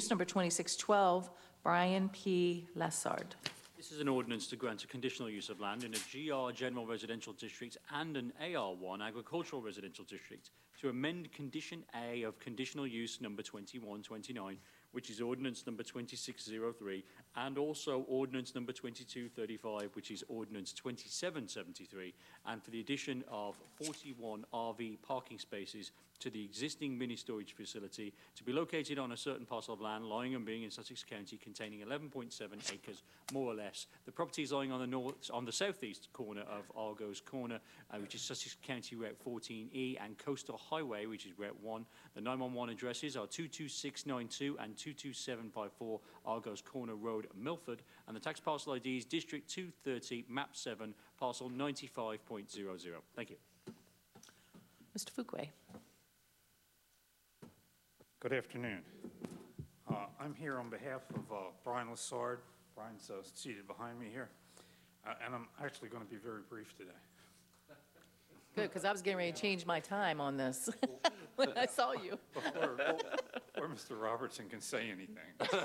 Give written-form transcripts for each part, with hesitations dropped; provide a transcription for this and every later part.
use number 2612, Brian P. Lessard. This is an ordinance to grant a conditional use of land in a GR General Residential District and an AR1 Agricultural Residential District to amend Condition A of Conditional Use number 2129, which is Ordinance number 2603, and also Ordinance number 2235, which is Ordinance 2773, and for the addition of 41 RV parking spaces to the existing mini-storage facility to be located on a certain parcel of land lying and being in Sussex County containing 11.7 acres, more or less. The property is lying on the southeast corner of Argos Corner, which is Sussex County Route 14E, and Coastal Highway, which is Route 1. The 911 addresses are 22692 and 22754 Argos Corner Road, Milford, and the tax parcel ID is District 230, Map 7, Parcel 95.00. Thank you. Mr. Fuqua. Good afternoon. I'm here on behalf of Brian Lessard. Brian's seated behind me here, and I'm actually going to be very brief today. Good, because I was getting ready to change my time on this when I saw you. Before Mr. Robertson can say anything.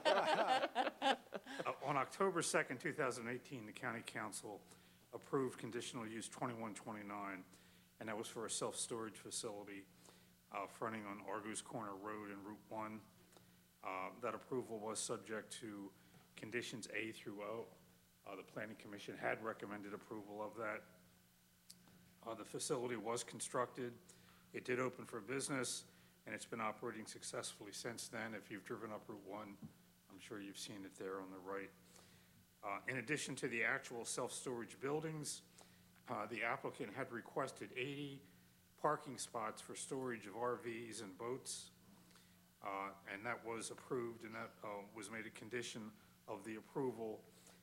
On October 2nd, 2018, the County Council approved conditional use 2129, and that was for a self-storage facility fronting on Argos Corner Road and Route 1. That approval was subject to conditions A through O. The Planning Commission had recommended approval of that. The facility was constructed. It did open for business, and it's been operating successfully since then. If you've driven up Route 1, I'm sure you've seen it there on the right. In addition to the actual self-storage buildings, the applicant had requested 80 parking spots for storage of RVs and boats, and that was approved, and that was made a condition of the approval,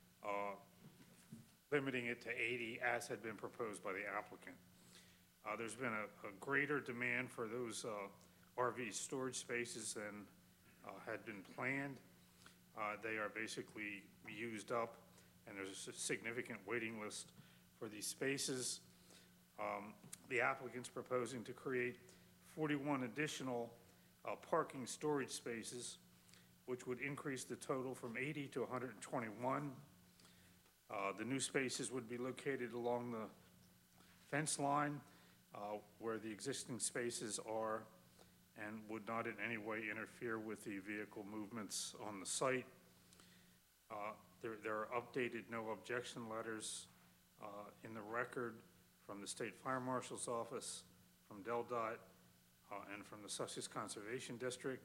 limiting it to 80 as had been proposed by the applicant. There's been a greater demand for those RV storage spaces than had been planned. They are basically used up, and there's a significant waiting list for these spaces. The applicant's proposing to create 41 additional parking storage spaces, which would increase the total from 80 to 121. The new spaces would be located along the fence line where the existing spaces are, and would not in any way interfere with the vehicle movements on the site. There are updated no objection letters in the record from the State Fire Marshal's Office, from DelDOT, and from the Sussex Conservation District.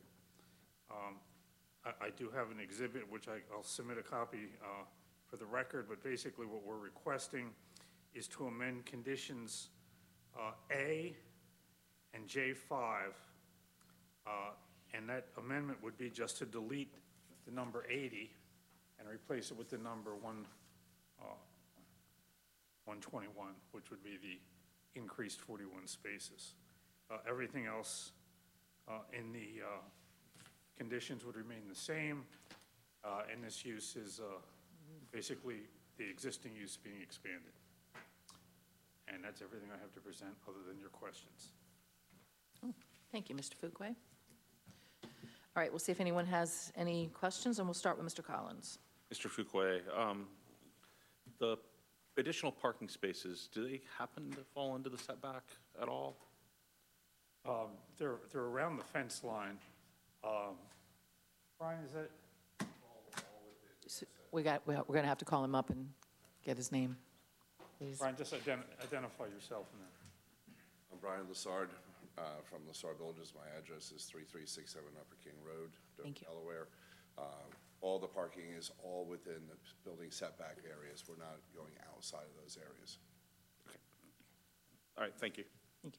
I do have an exhibit which I'll submit a copy for the record, but basically what we're requesting is to amend conditions A and J5, and that amendment would be just to delete the number 80 and replace it with the number 121, which would be the increased 41 spaces. Everything else in the conditions would remain the same, and this use is basically the existing use being expanded. And that's everything I have to present other than your questions. Thank you, Mr. Fuqua. All right, we'll see if anyone has any questions, and we'll start with Mr. Collins. Mr. Fuqua, the additional parking spaces, do they happen to fall into the setback at all? They're around the fence line. Brian, is that? We're going to have to call him up and get his name, please. Brian, just identify yourself. I'm Brian Lessard from Lessard Villages. My address is 3367 Upper King Road, Dover, Delaware. All the parking is all within the building setback areas. We're not going outside of those areas. Okay. All right, thank you. Thank you.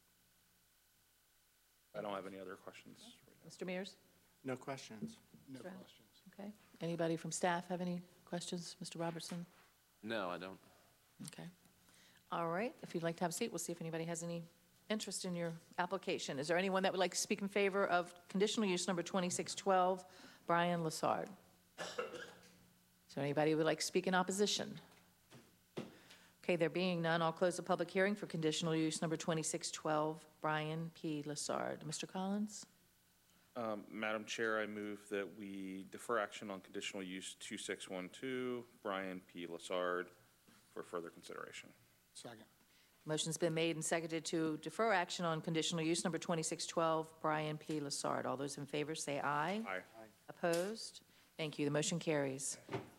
I don't have any other questions. Mr. Mears? No questions. No questions. Okay. Anybody from staff have any questions? Mr. Robertson? No, I don't. Okay. All right. If you'd like to have a seat, we'll see if anybody has any interest in your application. Is there anyone that would like to speak in favor of conditional use number 2612, Brian Lessard? Is there anybody who would like to speak in opposition? Okay, there being none, I'll close the public hearing for conditional use number 2612, Brian P. Lessard. Mr. Collins? Madam Chair, I move that we defer action on conditional use 2612, Brian P. Lassard, for further consideration. Second. Motion's been made and seconded to defer action on conditional use number 2612, Brian P. Lassard. All those in favor say aye. Aye. Opposed? Thank you. The motion carries.